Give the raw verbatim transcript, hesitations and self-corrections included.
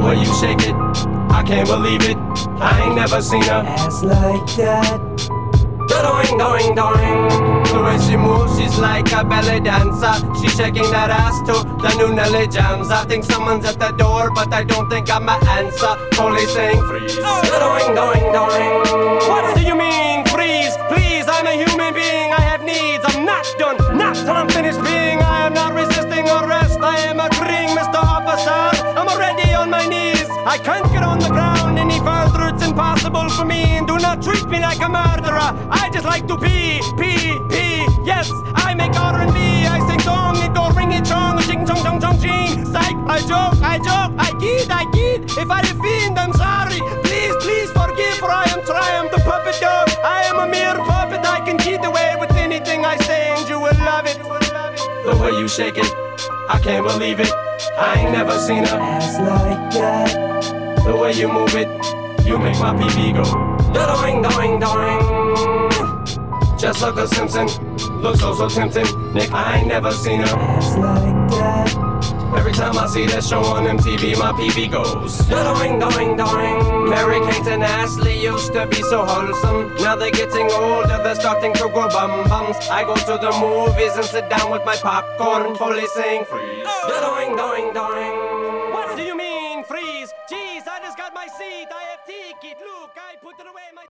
way you shake it, I can't believe it. I ain't never seen a ass like that. Doing, doing, doing. The way she moves, she's like a belly dancer. She's shaking that ass to the new Nelly jams. I think someone's at the door, but I don't think I'm my answer. Police saying freeze. Doing, doing, doing. What do you mean freeze? Please, I'm a human being. I have needs. I'm not done, not till I'm finished being. I am not resisting arrest. I am agreeing, Mister Officer. I'm already on my knees. I can't get on the ground any further. It's impossible for me. And do not treat me like a murderer. I just like to pee, pee, pee. Yes, I make R and B. I sing song, it go ring it chong, ching chong chong chong ching. Psych, I joke, I joke, I kid, I kid. If I offend, I'm sorry. Please, please forgive, for I am Triumph, the puppet dog. I am a mere puppet. I can get away with anything I say, and you will love it. The way you shake it, I can't believe it. I ain't never seen a ass like that. The way you move it, you make my pee-pee go. Doing, doing, doing. Just like a Simpson, looks so, so tempting. Nick, I ain't never seen her ass like that. Every time I see that show on M T V, my P V goes doing, doing, doing. Mary Kate and Ashley used to be so wholesome. Now they're getting older, they're starting to grow bum bums. I go to the movies and sit down with my popcorn, fully saying freeze. Doing, doing, doing.